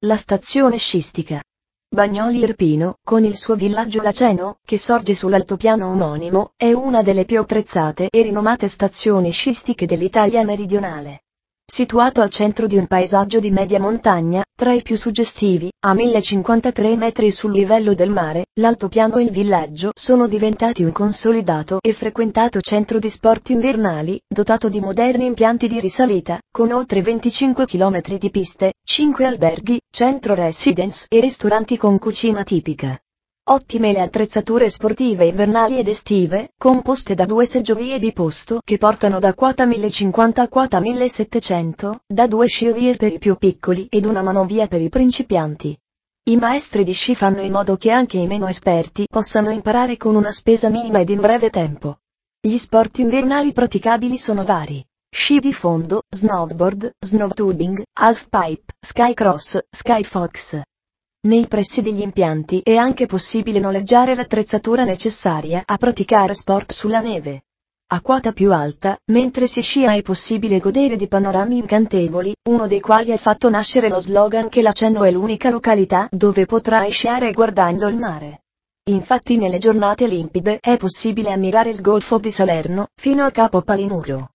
La stazione sciistica Bagnoli Irpino, con il suo villaggio Laceno, che sorge sull'altopiano omonimo, è una delle più apprezzate e rinomate stazioni sciistiche dell'Italia meridionale. Situato al centro di un paesaggio di media montagna, tra i più suggestivi, a 1053 metri sul livello del mare, l'altopiano e il villaggio sono diventati un consolidato e frequentato centro di sport invernali, dotato di moderni impianti di risalita, con oltre 25 km di piste, 5 alberghi, centro residence e ristoranti con cucina tipica. Ottime le attrezzature sportive invernali ed estive, composte da 2 seggiovie biposto che portano da quota 1050 a quota 1700, da 2 sciovie per i più piccoli ed una manovia per i principianti. I maestri di sci fanno in modo che anche i meno esperti possano imparare con una spesa minima ed in breve tempo. Gli sport invernali praticabili sono vari: sci di fondo, snowboard, snowtubing, halfpipe, skycross, skyfox. Nei pressi degli impianti è anche possibile noleggiare l'attrezzatura necessaria a praticare sport sulla neve. A quota più alta, mentre si scia è possibile godere di panorami incantevoli, uno dei quali ha fatto nascere lo slogan che Laceno è l'unica località dove potrai sciare guardando il mare. Infatti nelle giornate limpide è possibile ammirare il golfo di Salerno, fino a Capo Palinuro.